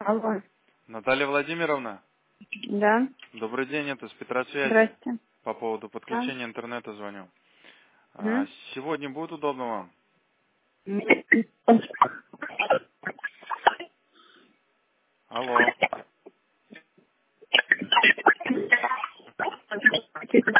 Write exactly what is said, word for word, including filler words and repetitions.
Алло. Наталья Владимировна, Да. добрый день, это с Петросвязи. Здрасте. По поводу Да. подключения интернета звоню. А, Мгм. сегодня будет удобно вам? Алло.